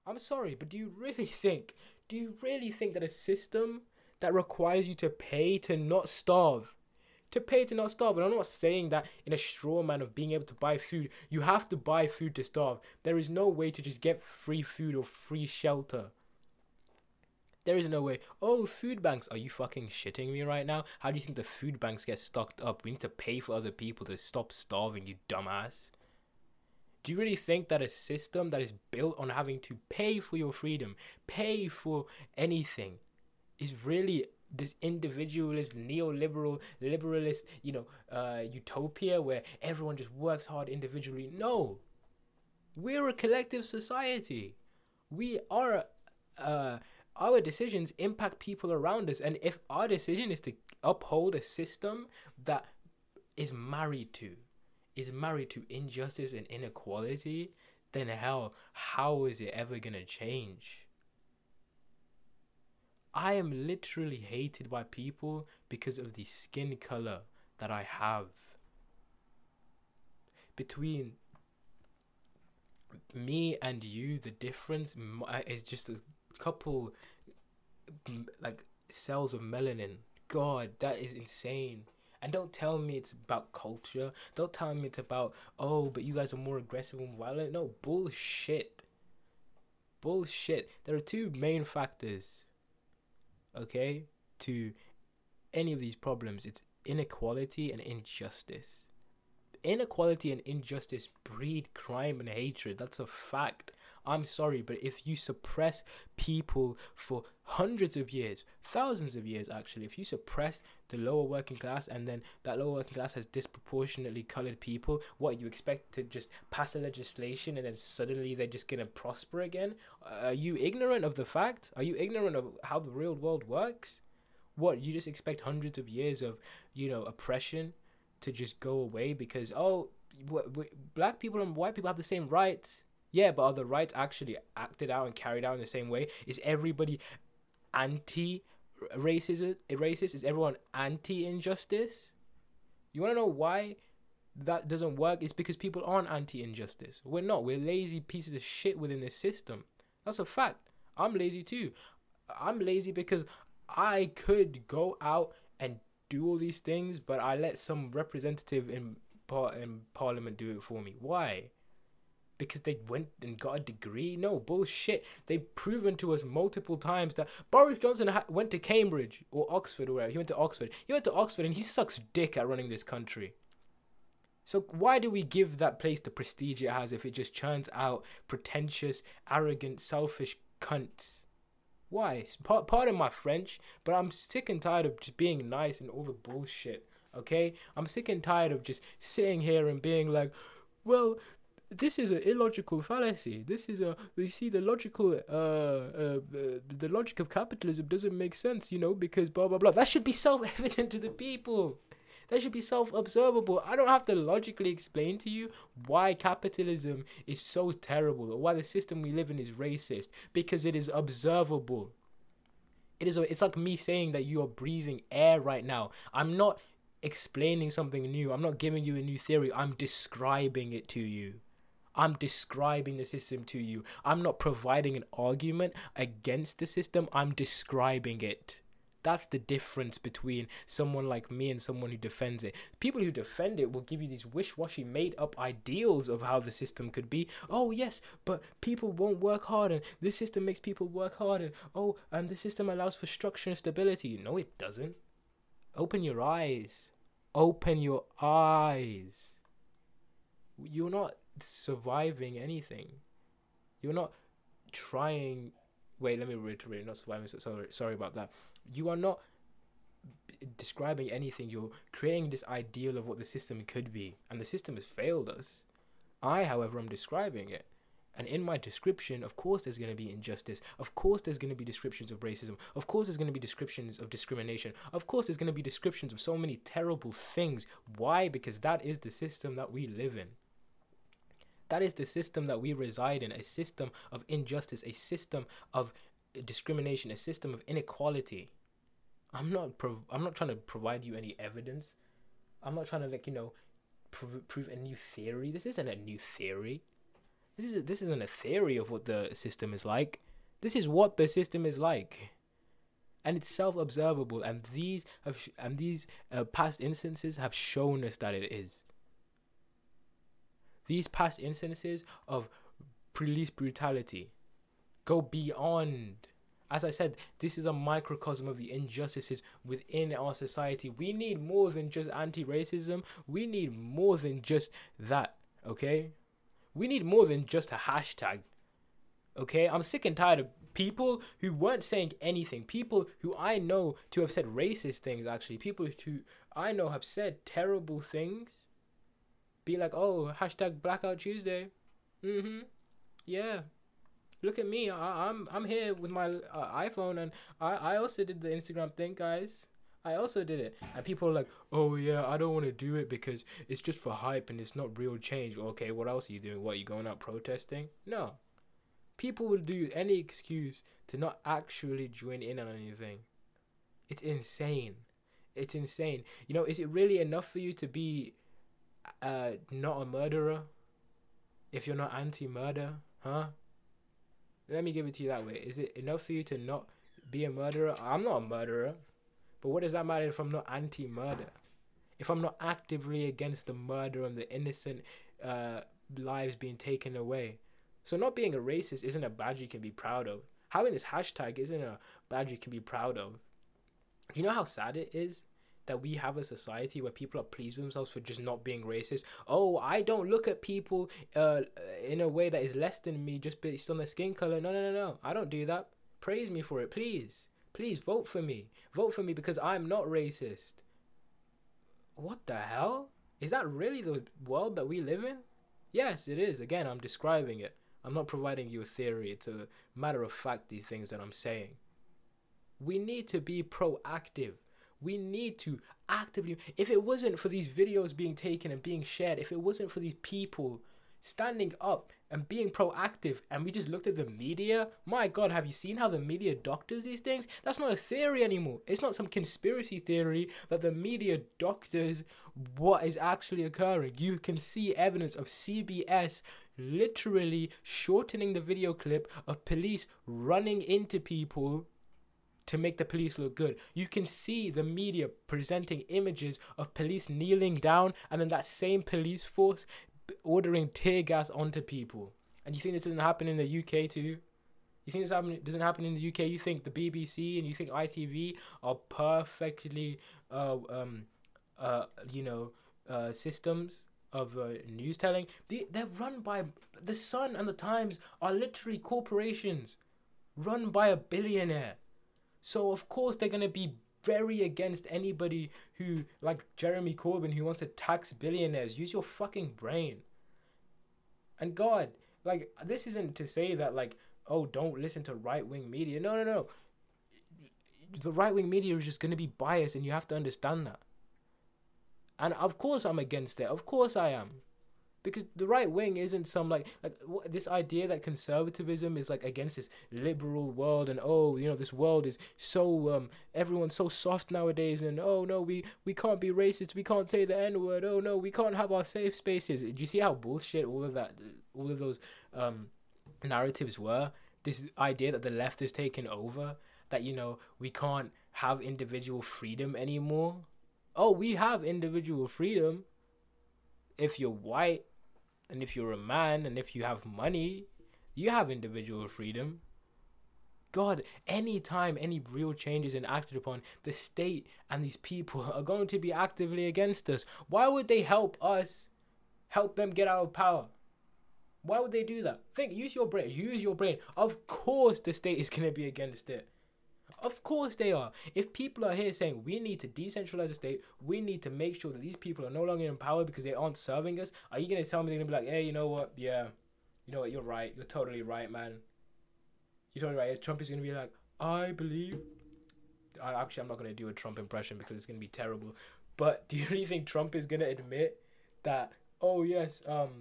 I'm sorry, but do you really think that a system that requires you to pay to not starve, to pay to not starve, and I'm not saying that in a straw man of being able to buy food, you have to buy food to starve. There is no way to just get free food or free shelter. There is no way. Oh, food banks. Are you fucking shitting me right now? How do you think the food banks get stocked up? We need to pay for other people to stop starving, you dumbass. Do you really think that a system that is built on having to pay for your freedom, pay for anything, is really this individualist, neoliberal, liberalist, utopia where everyone just works hard individually? No, we're a collective society. We are, uh, our decisions impact people around us, and if our decision is to uphold a system that is married to injustice and inequality, then hell, how is it ever gonna change? I am literally hated by people because of the skin color that I have. Between me and you, the difference is just a couple like cells of melanin. God, that is insane. And don't tell me it's about culture. Don't tell me it's about, oh, but you guys are more aggressive and violent. No, bullshit. Bullshit. There are two main factors, okay, to any of these problems. It's inequality and injustice. Inequality and injustice breed crime and hatred. That's a fact. I'm sorry, but if you suppress people for hundreds of years, thousands of years actually, if you suppress the lower working class and then that lower working class has disproportionately colored people, what, you expect to just pass a legislation and then suddenly they're just gonna prosper again? Are you ignorant of the fact? Are you ignorant of how the real world works? What, you just expect hundreds of years of, oppression to just go away because, oh, black people and white people have the same rights? Yeah, but are the rights actually acted out and carried out in the same way? Is everybody anti-racist? Is everyone anti-injustice? You want to know why that doesn't work? It's because people aren't anti-injustice. We're not. We're lazy pieces of shit within this system. That's a fact. I'm lazy too. I'm lazy because I could go out and do all these things, but I let some representative in parliament do it for me. Why? Because they went and got a degree? No, bullshit. They've proven to us multiple times that Boris Johnson went to Cambridge or Oxford or wherever. He went to Oxford. He went to Oxford and he sucks dick at running this country. So why do we give that place the prestige it has if it just churns out pretentious, arrogant, selfish cunts? Why? Pardon my French, but I'm sick and tired of just being nice and all the bullshit, okay? I'm sick and tired of just sitting here and being like, well, this is an illogical fallacy. This is you see, the logic of capitalism doesn't make sense, because blah, blah, blah. That should be self-evident to the people. That should be self-observable. I don't have to logically explain to you why capitalism is so terrible or why the system we live in is racist, because it is observable. It's like me saying that you are breathing air right now. I'm not explaining something new. I'm not giving you a new theory. I'm describing it to you. I'm describing the system to you. I'm not providing an argument against the system. I'm describing it. That's the difference between someone like me and someone who defends it. People who defend it will give you these wish-washy, made-up ideals of how the system could be. Oh, yes, but people won't work hard, and this system makes people work hard, and the system allows for structure and stability. No, it doesn't. Open your eyes. Open your eyes. You're not surviving anything. You're not trying. Wait, let me reiterate. Not surviving. Sorry about that. You are not describing anything. You're creating this ideal of what the system could be, and the system has failed us. I, however, am describing it. And in my description, of course, there's going to be injustice. Of course, there's going to be descriptions of racism. Of course, there's going to be descriptions of discrimination. Of course, there's going to be descriptions of so many terrible things. Why? Because that is the system that we live in. That is the system that we reside in. A system of injustice, a system of discrimination, a system of inequality. I'm not trying to provide you any evidence. I'm not trying to prove a new theory. This isn't a new theory. This isn't a theory of what the system is like. This is what the system is like, and it's self-observable. And these past instances have shown us that it is. These past instances of police brutality go beyond. As I said, this is a microcosm of the injustices within our society. We need more than just anti-racism. We need more than just that, okay? We need more than just a hashtag, okay? I'm sick and tired of people who weren't saying anything. People who I know to have said racist things, actually. People who I know have said terrible things. Be like, oh, hashtag Blackout Tuesday. Yeah. Look at me. I'm here with my iPhone, and I also did the Instagram thing, guys. I also did it. And people are like, oh yeah, I don't want to do it because it's just for hype and it's not real change. Okay, what else are you doing? What, are you going out protesting? No. People will do any excuse to not actually join in on anything. It's insane. It's insane. You know, is it really enough for you to be not a murderer if you're not anti-murder? Huh? Let me give it to you that way. Is it enough for you to not be a murderer? I'm not a murderer. But what does that matter if I'm not anti-murder? If I'm not actively against the murder and the innocent lives being taken away? So not being a racist isn't a badge you can be proud of. Having this hashtag isn't a badge you can be proud of. Do you know how sad it is that we have a society where people are pleased with themselves for just not being racist? Oh, I don't look at people in a way that is less than me just based on their skin color. No. I don't do that. Praise me for it, please. Please vote for me. Vote for me because I'm not racist. What the hell? Is that really the world that we live in? Yes, it is. Again, I'm describing it. I'm not providing you a theory. It's a matter of fact, these things that I'm saying. We need to be proactive. We need to actively... If it wasn't for these videos being taken and being shared, if it wasn't for these people standing up and being proactive, and we just looked at the media, my God, have you seen how the media doctors these things? That's not a theory anymore. It's not some conspiracy theory that the media doctors what is actually occurring. You can see evidence of CBS literally shortening the video clip of police running into people to make the police look good. You can see the media presenting images of police kneeling down, and then that same police force ordering tear gas onto people. And you think this doesn't happen in the UK too? You think this doesn't happen in the UK? You think the BBC and you think ITV are perfectly systems of news telling? They're run by the Sun and the Times are literally corporations run by a billionaire. So of course they're gonna be very against anybody who, like Jeremy Corbyn, who wants to tax billionaires. Use your fucking brain. And God, like, this isn't to say that, like, oh, don't listen to right-wing media. No. The right-wing media is just gonna be biased, and you have to understand that. And of course I'm against it. Of course I am. Because the right wing isn't some this idea that conservatism is like against this liberal world, and oh, you know, this world is so everyone's so soft nowadays, and oh no, we can't be racist, we can't say the N-word, oh no, we can't have our safe spaces. Do you see how bullshit all of those narratives were? This idea that the left has taken over, that, you know, we can't have individual freedom anymore. Oh, we have individual freedom if you're white, and if you're a man, and if you have money, you have individual freedom. God, anytime any real change is enacted upon, the state and these people are going to be actively against us. Why would they help us help them get out of power? Why would they do that? Use your brain. Of course the state is going to be against it. Of course they are. If people are here saying we need to decentralize the state, we need to make sure that these people are no longer in power because they aren't serving us, are you going to tell me they're going to be like, hey, you know what? Yeah, you know what? You're right. You're totally right, man. You're totally right. Trump is going to be like, I believe... Actually, I'm not going to do a Trump impression because it's going to be terrible. But do you really think Trump is going to admit that, oh, yes,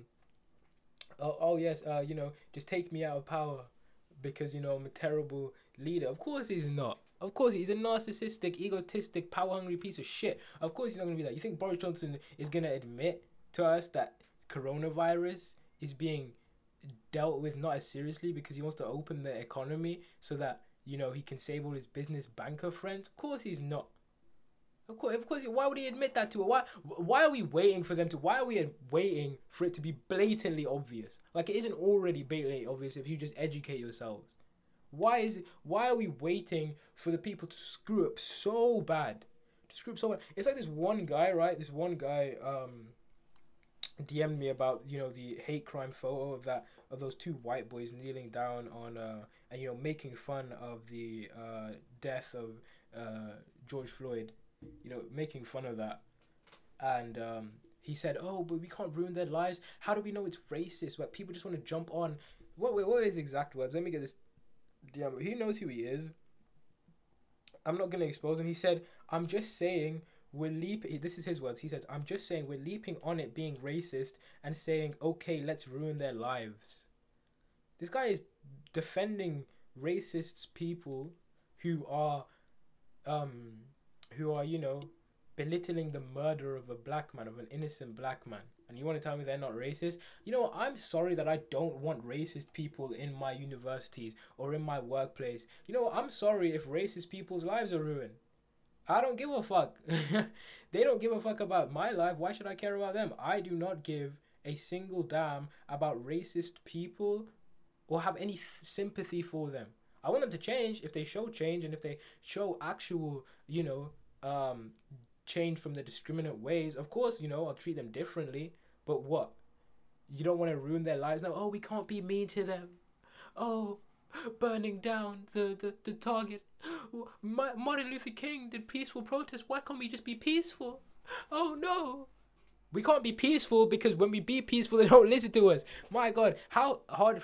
you know, just take me out of power because, you know, I'm a terrible leader? Of course he's not. Of course he's a narcissistic, egotistic, power-hungry piece of shit. Of course he's not going to be that. You think Boris Johnson is going to admit to us that coronavirus is being dealt with not as seriously because he wants to open the economy so that, you know, he can save all his business banker friends? Of course he's not. Of course. Why would he admit that to her? Why are we waiting for them to? Why are we waiting for it to be blatantly obvious? Like, it isn't already blatantly obvious if you just educate yourselves. Why is it? Why are we waiting for the people to screw up so bad? To screw up so bad. It's like this one guy, right? This one guy DM'd me about, you know, the hate crime photo of those two white boys kneeling down on and, you know, making fun of the death of George Floyd, you know, making fun of that. And he said, oh, but we can't ruin their lives. How do we know it's racist? Like, people just want to jump on. What are his exact words? Let me get this DM. He knows who he is. I'm not going to expose him. He said, I'm just saying we're leaping. This is his words. He says, I'm just saying we're leaping on it being racist and saying, okay, let's ruin their lives. This guy is defending racist people who are, you know, belittling the murder of a black man, of an innocent black man. And you want to tell me they're not racist? You know, I'm sorry that I don't want racist people in my universities or in my workplace. You know, I'm sorry if racist people's lives are ruined. I don't give a fuck. They don't give a fuck about my life. Why should I care about them? I do not give a single damn about racist people or have any sympathy for them. I want them to change if they show change and if they show actual, you know, change from the discriminant ways. Of course, you know, I'll treat them differently. But what? You don't want to ruin their lives now? Oh, we can't be mean to them. Oh, burning down the target. Martin Luther King did peaceful protest. Why can't we just be peaceful? Oh no. We can't be peaceful because when we be peaceful, they don't listen to us. My God, how hard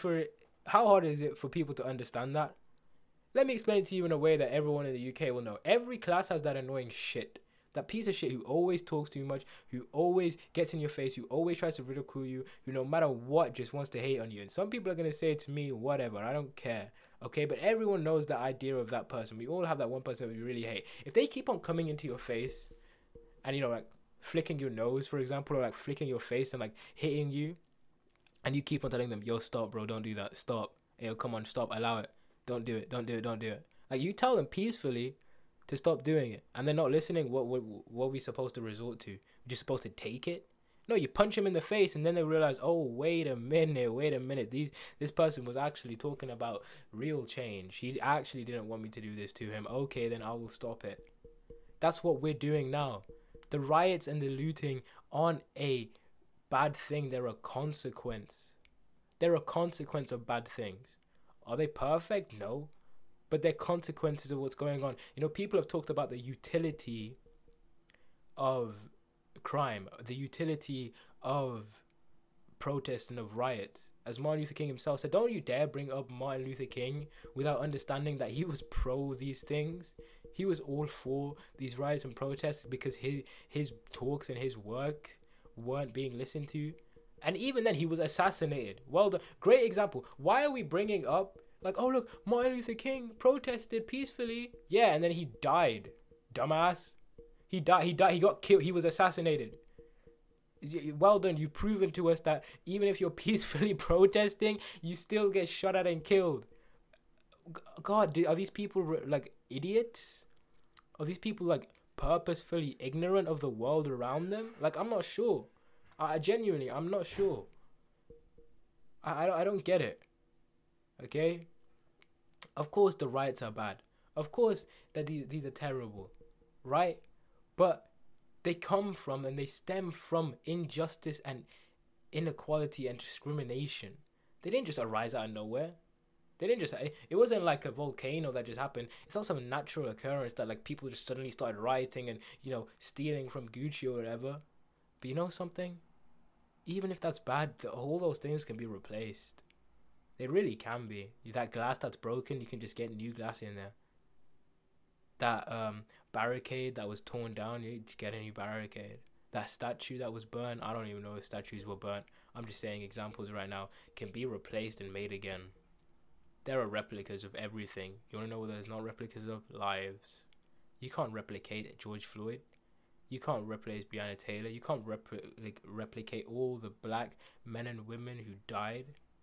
is it for people to understand that? Let me explain it to you in a way that everyone in the UK will know. Every class has that annoying shit. That piece of shit who always talks too much, who always gets in your face, who always tries to ridicule you, who no matter what just wants to hate on you. And some people are going to say to me, whatever, I don't care. Okay, but everyone knows the idea of that person. We all have that one person that we really hate. If they keep on coming into your face and, you know, like flicking your nose, for example, or like flicking your face and like hitting you, and you keep on telling them, yo, stop, bro, don't do that, stop. Yo, come on, stop, allow it. Don't do it, don't do it, don't do it. Like, you tell them peacefully to stop doing it, and they're not listening. What are we supposed to resort to? We're just supposed to take it? No, you punch them in the face, and then they realize, oh, wait a minute. This person was actually talking about real change. He actually didn't want me to do this to him. Okay, then I will stop it. That's what we're doing now. The riots and the looting aren't a bad thing. They're a consequence. They're a consequence of bad things. Are they perfect? No. But they're consequences of what's going on. You know, people have talked about the utility of crime, the utility of protest and of riots. As Martin Luther King himself said, don't you dare bring up Martin Luther King without understanding that he was pro these things. He was all for these riots and protests because his talks and his work weren't being listened to. And even then, he was assassinated. Well done. Great example. Why are we bringing up, like, oh, look, Martin Luther King protested peacefully. Yeah, and then he died. Dumbass. He died. He got killed. He was assassinated. Well done. You've proven to us that even if you're peacefully protesting, you still get shot at and killed. God, are these people like idiots? Are these people like purposefully ignorant of the world around them? Like, I'm not sure. Genuinely, I'm not sure. I don't get it. Okay? Of course the riots are bad. Of course that these are terrible. Right? But they come from and they stem from injustice and inequality and discrimination. They didn't just arise out of nowhere. They didn't just... It wasn't like a volcano that just happened. It's not some natural occurrence that like people just suddenly started rioting and, you know, stealing from Gucci or whatever. But you know something? Even if that's bad, all those things can be replaced. They really can be. That glass that's broken, you can just get new glass in there. That barricade that was torn down, you just get a new barricade. That statue that was burnt, I don't even know if statues were burnt. I'm just saying examples right now, can be replaced and made again. There are replicas of everything. You want to know what there's not replicas of? Lives. You can't replicate George Floyd. You can't replace Breonna Taylor. You can't replicate all the black men and women who died.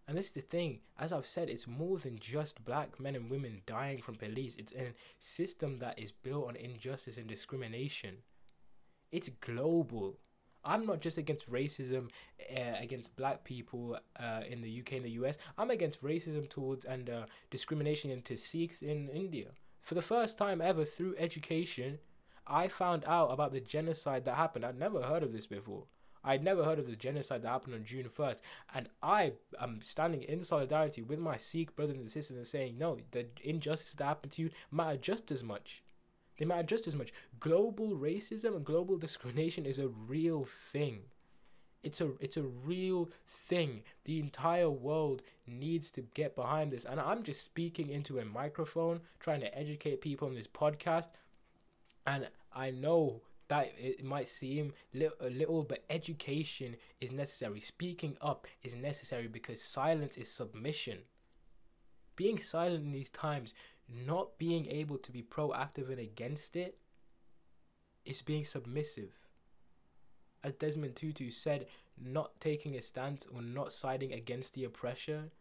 And this is the thing, as I've said, it's more than just black men and women dying from police. It's a system that is built on injustice and discrimination. It's global. I'm not just against racism against black people in the UK and the US. I'm against racism towards and discrimination into Sikhs in India. For the first time ever through education, I found out about the genocide that happened. I'd never heard of this before. I'd never heard of the genocide that happened on June 1st. And I am standing in solidarity with my Sikh brothers and sisters and saying, no, the injustices that happened to you matter just as much. They matter just as much. Global racism and global discrimination is a real thing. It's a real thing. The entire world needs to get behind this. And I'm just speaking into a microphone, trying to educate people on this podcast. And I know that it might seem a little, but education is necessary. Speaking up is necessary because silence is submission. Being silent in these times, not being able to be proactive and against it, is being submissive. As Desmond Tutu said, not taking a stance or not siding against the oppressor,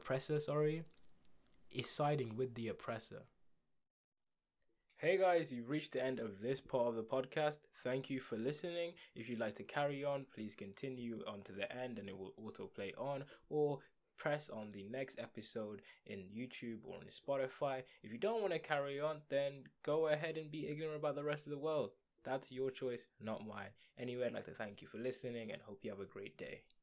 is siding with the oppressor. Hey guys, you've reached the end of this part of the podcast. Thank you for listening. If you'd like to carry on, please continue on to the end and it will autoplay on, or press on the next episode in YouTube or on Spotify. If you don't want to carry on, then go ahead and be ignorant about the rest of the world. That's your choice, not mine. Anyway, I'd like to thank you for listening and hope you have a great day.